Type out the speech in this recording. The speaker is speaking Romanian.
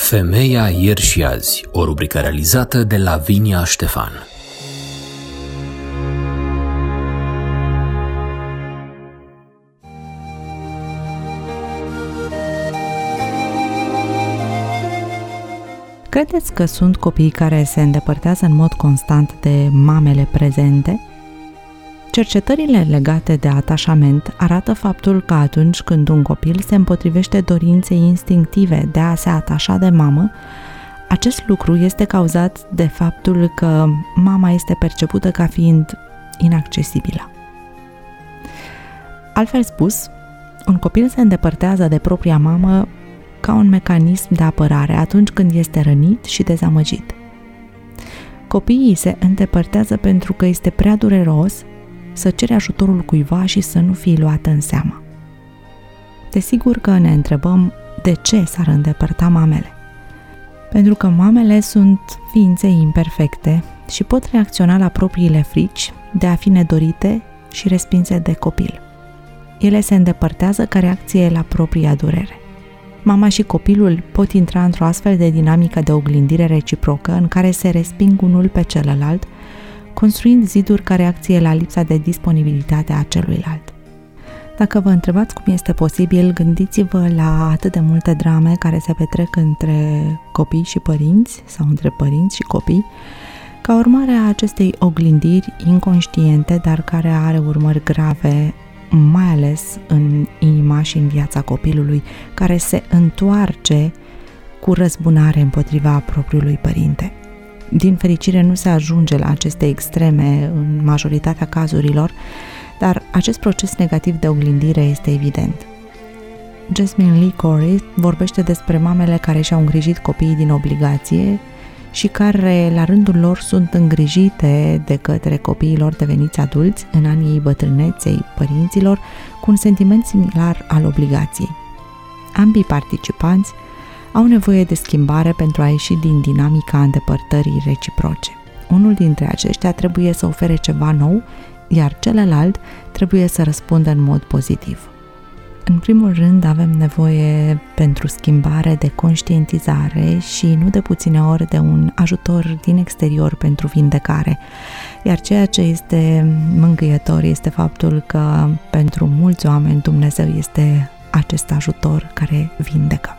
Femeia ieri și azi, o rubrică realizată de Lavinia Ștefan. Credeți că sunt copii care se îndepărtează în mod constant de mamele prezente? Cercetările legate de atașament arată faptul că atunci când un copil se împotrivește dorinței instinctive de a se atașa de mamă, acest lucru este cauzat de faptul că mama este percepută ca fiind inaccesibilă. Altfel spus, un copil se îndepărtează de propria mamă ca un mecanism de apărare atunci când este rănit și dezamăgit. Copiii se îndepărtează pentru că este prea dureros să ceri ajutorul cuiva și să nu fii luată în seamă. Desigur că ne întrebăm de ce s-ar îndepărta mamele. Pentru că mamele sunt ființe imperfecte și pot reacționa la propriile frici de a fi nedorite și respinse de copil. Ele se îndepărtează ca reacție la propria durere. Mama și copilul pot intra într-o astfel de dinamică de oglindire reciprocă în care se resping unul pe celălalt, construind ziduri ca reacție la lipsa de disponibilitate a celuilalt. Dacă vă întrebați cum este posibil, gândiți-vă la atât de multe drame care se petrec între copii și părinți sau între părinți și copii, ca urmare a acestei oglindiri inconștiente, dar care are urmări grave, mai ales în inima și în viața copilului, care se întoarce cu răzbunare împotriva propriului părinte. Din fericire nu se ajunge la aceste extreme în majoritatea cazurilor, dar acest proces negativ de oglindire este evident. Jasmine Lee Corey vorbește despre mamele care și-au îngrijit copiii din obligație și care, la rândul lor, sunt îngrijite de către copiilor deveniți adulți în anii bătrâneței părinților cu un sentiment similar al obligației. Ambii participanți au nevoie de schimbare pentru a ieși din dinamica îndepărtării reciproce. Unul dintre aceștia trebuie să ofere ceva nou, iar celălalt trebuie să răspundă în mod pozitiv. În primul rând avem nevoie pentru schimbare de conștientizare și nu de puține ori de un ajutor din exterior pentru vindecare, iar ceea ce este mângâietor este faptul că pentru mulți oameni Dumnezeu este acest ajutor care vindecă.